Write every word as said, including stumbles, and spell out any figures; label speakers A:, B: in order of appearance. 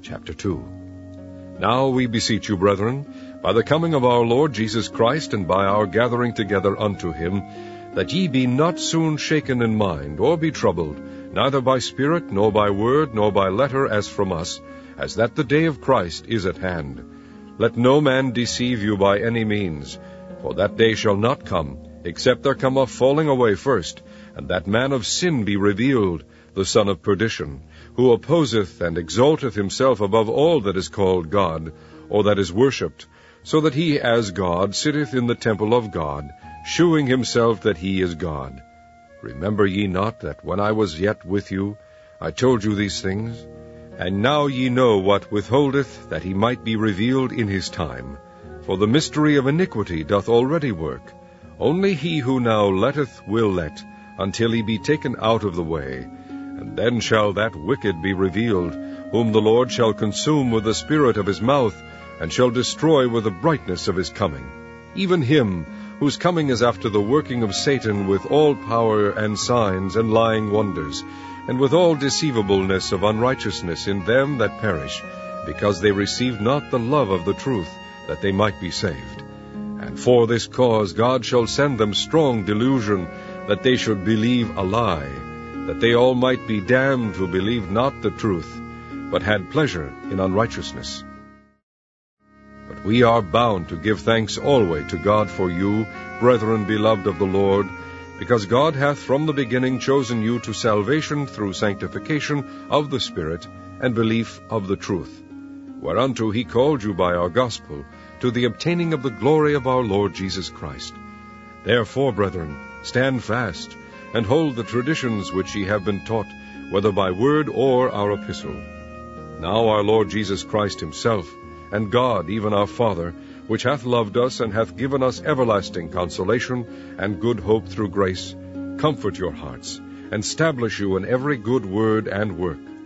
A: Chapter two. Now we beseech you, brethren, by the coming of our Lord Jesus Christ, and by our gathering together unto him, that ye be not soon shaken in mind, or be troubled, neither by spirit, nor by word, nor by letter as from us, as that the day of Christ is at hand. Let no man deceive you by any means, for that day shall not come, except there come a falling away first, and that man of sin be revealed, the son of perdition, who opposeth and exalteth himself above all that is called God, or that is worshipped, so that he as God sitteth in the temple of God, shewing himself that he is God. Remember ye not that when I was yet with you, I told you these things? And now ye know what withholdeth, that he might be revealed in his time. For the mystery of iniquity doth already work. Only he who now letteth will let, until he be taken out of the way. And then shall that wicked be revealed, whom the Lord shall consume with the spirit of his mouth, and shall destroy with the brightness of his coming. Even him, whose coming is after the working of Satan with all power and signs and lying wonders, and with all deceivableness of unrighteousness in them that perish, because they received not the love of the truth, that they might be saved. And for this cause God shall send them strong delusion, that they should believe a lie, that they all might be damned who believed not the truth, but had pleasure in unrighteousness. But we are bound to give thanks always to God for you, brethren beloved of the Lord, because God hath from the beginning chosen you to salvation through sanctification of the Spirit and belief of the truth, whereunto he called you by our gospel, to the obtaining of the glory of our Lord Jesus Christ. Therefore, brethren, stand fast, and hold the traditions which ye have been taught, whether by word or our epistle. Now our Lord Jesus Christ himself, and God, even our Father, which hath loved us, and hath given us everlasting consolation and good hope through grace, comfort your hearts, and stablish you in every good word and work,